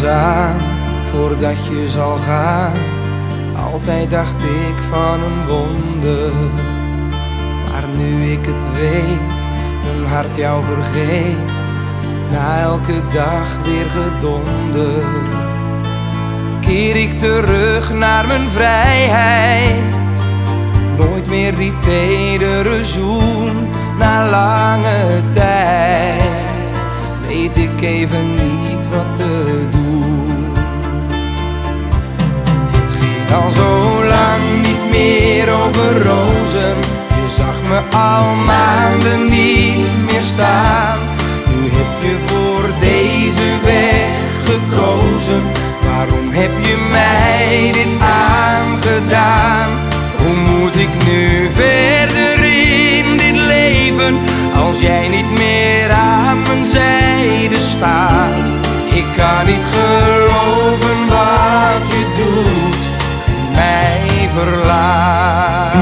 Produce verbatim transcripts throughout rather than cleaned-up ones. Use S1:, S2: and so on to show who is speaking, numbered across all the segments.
S1: aan voordat je zal gaan. Altijd dacht ik van een wonder, maar nu ik het weet, mijn hart jou vergeet, na elke dag weer gedonder, keer ik terug naar mijn vrijheid. Nooit meer die tedere zoen na lange tijd, weet ik even niet wat te doen. Het ging al zo lang niet meer over rozen, je zag me al maanden niet meer staan. Nu heb je voor deze weg gekozen, waarom heb je mij dit aangedaan? Hoe moet ik nu verder in dit leven, als jij niet meer aan mijn zijde staat? Ik kan niet geloven wat je doet, mij verlaat.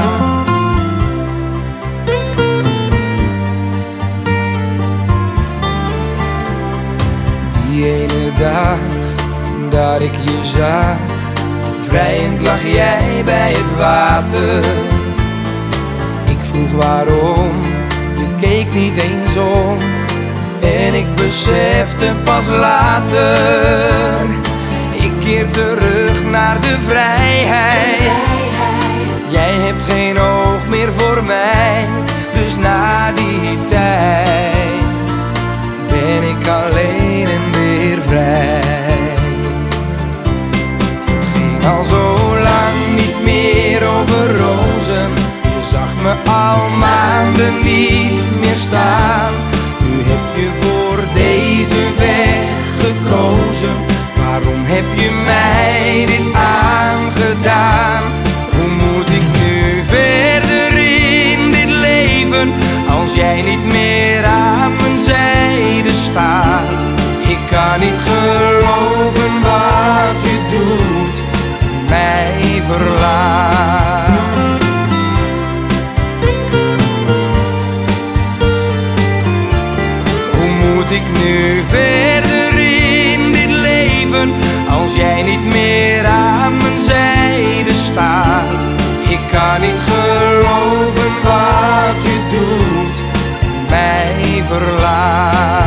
S1: Die ene dag dat ik je zag, vrijend lag jij bij het water. Ik vroeg waarom, je keek niet eens om, en ik besefte pas later, ik keer terug naar de vrijheid. Jij hebt geen oog meer voor mij, dus na die tijd ben ik alleen en weer vrij. Al zo lang niet meer over rozen, je zag me al maanden niet meer staan. Nu heb je voor deze weg gekozen, waarom heb je mij dit aangedaan? Hoe moet ik nu verder in dit leven, als jij niet meer aan mijn zijde staat? Ik kan niet geloven wat je doet, mij verlaat. Hoe moet ik nu verder in dit leven, als jij niet meer aan mijn zijde staat? Ik kan niet geloven wat je doet, mij verlaat.